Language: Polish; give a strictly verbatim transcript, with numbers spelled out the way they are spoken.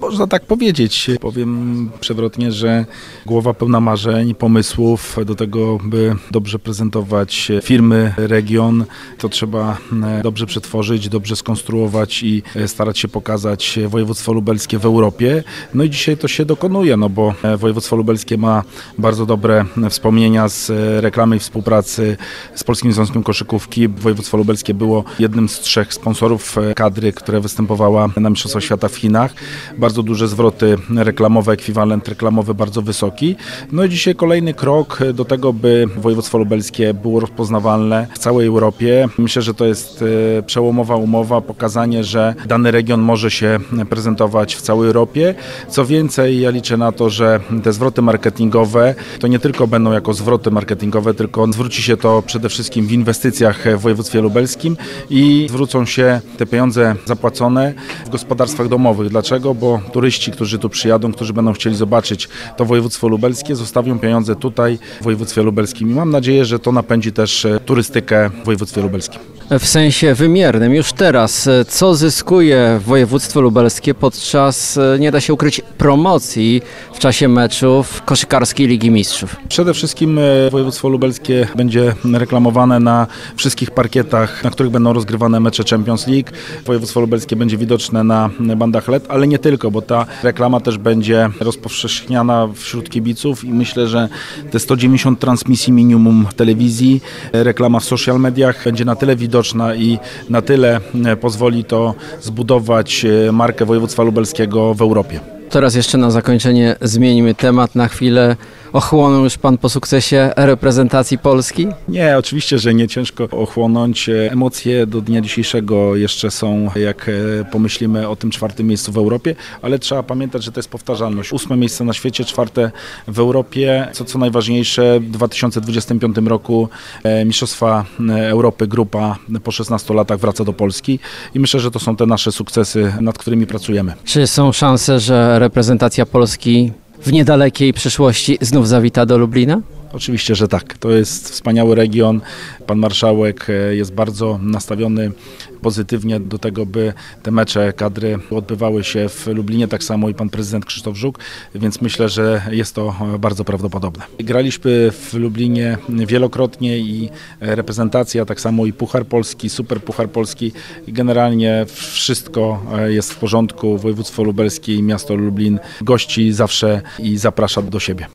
Można tak powiedzieć. Powiem przewrotnie, że głowa pełna marzeń, pomysłów do tego, by dobrze prezentować firmy, region. To trzeba dobrze przetworzyć, dobrze skonstruować i starać się pokazać województwo lubelskie w Europie. No i dzisiaj to się dokonuje, no bo województwo lubelskie ma bardzo dobre wspomnienia z reklamy i współpracy z Polskim Związkiem Koszykówki. Województwo lubelskie było jednym z trzech sponsorów kadry, która występowała na Mistrzostwach Świata w Chinach. Bardzo duże zwroty reklamowe, ekwiwalent reklamowy bardzo wysoki. No i dzisiaj kolejny krok do tego, by województwo lubelskie było rozpoznawalne w całej Europie. Myślę, że to jest przełomowa umowa, pokazanie, że dany region może się prezentować w całej Europie. Co więcej, ja liczę na to, że te zwroty marketingowe to nie tylko będą jako zwroty marketingowe, tylko zwróci się to przede wszystkim w inwestycjach w województwie lubelskim i zwrócą się te pieniądze zapłacone w gospodarstwach domowych. Dlaczego? Bo turyści, którzy tu przyjadą, którzy będą chcieli zobaczyć to województwo lubelskie, zostawią pieniądze tutaj w województwie lubelskim i mam nadzieję, że to napędzi też turystykę w województwie lubelskim. W sensie wymiernym, już teraz, co zyskuje województwo lubelskie podczas, nie da się ukryć, promocji w czasie meczów koszykarskiej Ligi Mistrzów? Przede wszystkim województwo lubelskie będzie reklamowane na wszystkich parkietach, na których będą rozgrywane mecze Champions League. Województwo lubelskie będzie widoczne na bandach L E D, ale nie tylko, bo ta reklama też będzie rozpowszechniana wśród kibiców i myślę, że te sto dziewięćdziesiąt transmisji minimum w telewizji, reklama w social mediach będzie na tyle widoczna i na tyle pozwoli to zbudować markę województwa lubelskiego w Europie. Teraz jeszcze na zakończenie zmieńmy temat na chwilę. Ochłonął już Pan po sukcesie reprezentacji Polski? Nie, oczywiście, że nie, ciężko ochłonąć. Emocje do dnia dzisiejszego jeszcze są, jak pomyślimy o tym czwartym miejscu w Europie, ale trzeba pamiętać, że to jest powtarzalność. Ósme miejsce na świecie, czwarte w Europie. Co, co najważniejsze, w dwa tysiące dwudziestym piątym roku Mistrzostwa Europy grupa po szesnastu latach wraca do Polski i myślę, że to są te nasze sukcesy, nad którymi pracujemy. Czy są szanse, że reprezentacja Polski w niedalekiej przyszłości znów zawita do Lublina? Oczywiście, że tak. To jest wspaniały region. Pan marszałek jest bardzo nastawiony pozytywnie do tego, by te mecze kadry odbywały się w Lublinie, tak samo i pan prezydent Krzysztof Żuk, więc myślę, że jest to bardzo prawdopodobne. Graliśmy w Lublinie wielokrotnie i reprezentacja, tak samo i Puchar Polski, Super Puchar Polski i generalnie wszystko jest w porządku. Województwo lubelskie i miasto Lublin gości zawsze i zaprasza do siebie.